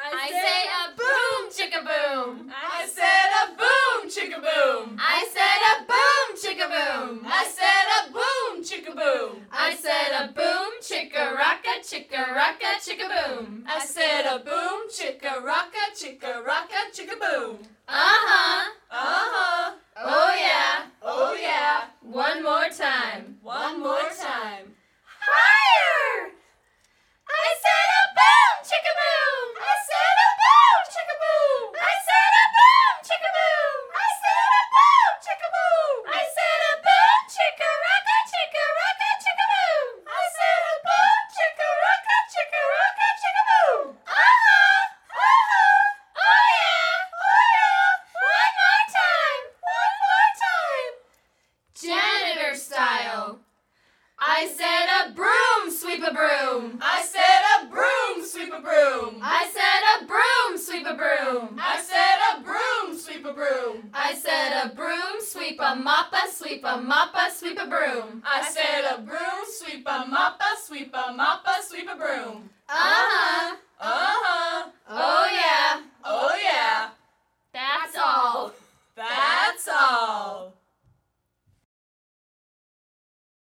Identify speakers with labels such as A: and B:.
A: I say a boom, chicka boom.
B: I said a boom, chicka boom.
A: I said a boom, chicka boom.
B: I said a boom, chicka boom.
A: I said a boom, chicka rocka, chicka boom.
B: I said a boom, chicka rocka, chicka boom.
A: Uh-huh.
B: Uh-huh.
A: Oh yeah.
B: Oh yeah.
A: One more time.
B: One more time.
A: Higher! I said a boom, chicka boom. I said a boom, chicka boom. I said a boom, chicka boom. I said a boom, chicka boom. I said a boom, chicka rocka, chicka boom. I said a boom, chicka rocka, chicka boom. Uh-huh. Uh-huh. Oh yeah. Oh yeah. One more time. One more time. Janitor style. I said a broom, sweep a broom.
B: I said a broom, sweep a broom.
A: I said a broom, sweep a broom.
B: I said a broom, sweep a broom.
A: I said a broom, sweep a moppa, sweep a moppa, sweep a broom.
B: I said a broom, sweep a moppa, sweep